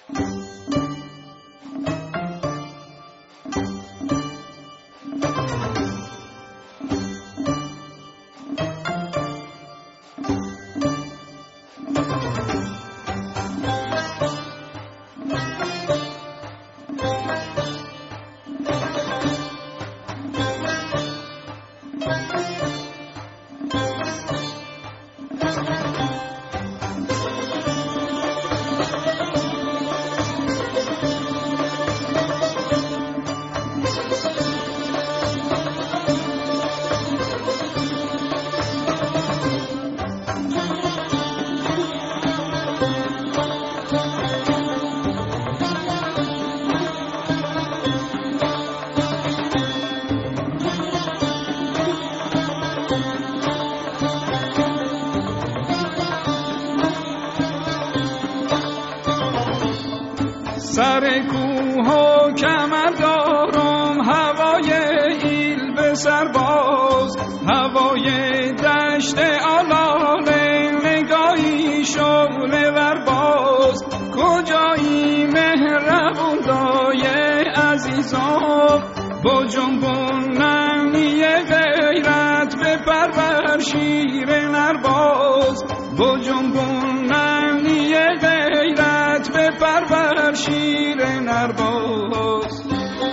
سر کوه و کمر دارم هوای ایل به سرباز، هوای دشت آلاله نگاهی شعله ور باز. کجایی مهربون دای عزیزم با جنبون نمی غیرت به پرور شیر نرباز، با جنبون نمی غیرت به پرور شیر نرباز.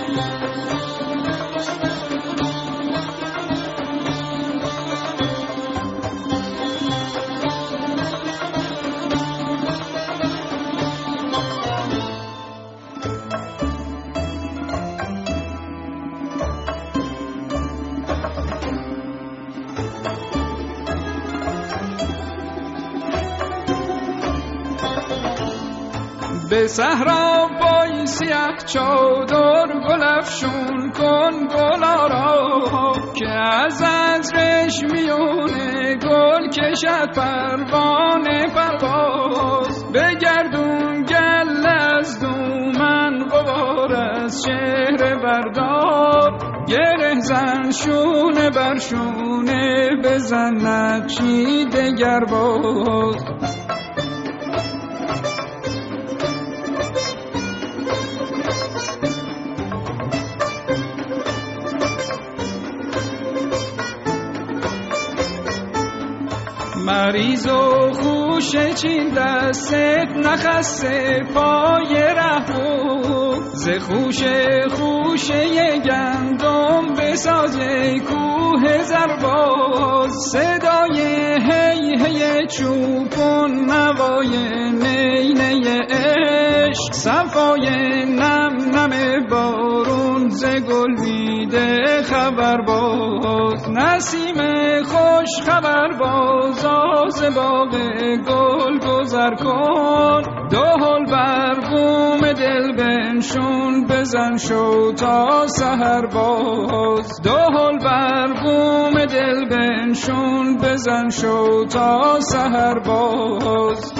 به صحرا بای سیاه چادر گل افشون کن گلارا، که از عطرش میونه گل کشد پروانه پرواز. بگردون گل از دومن غبار از چهره بردار، گره زن شونه بر شونه بزن نقشی دگر باز. مریض و خوش چین دستت نخسته پای ره بود، ز خوشه گندم بساز کوه زرباز. صدای هی هی چوپون نوای نینه عشق، صفای نم نم بارون ز گل بیده خبر باز. نسیم خوش خبر باز از باغ گل گذر کن، دهل بر بوم دل بنشون بزن شو تا سحر باز. دهل بر بوم دل بنشون بزن شو تا سحر باز.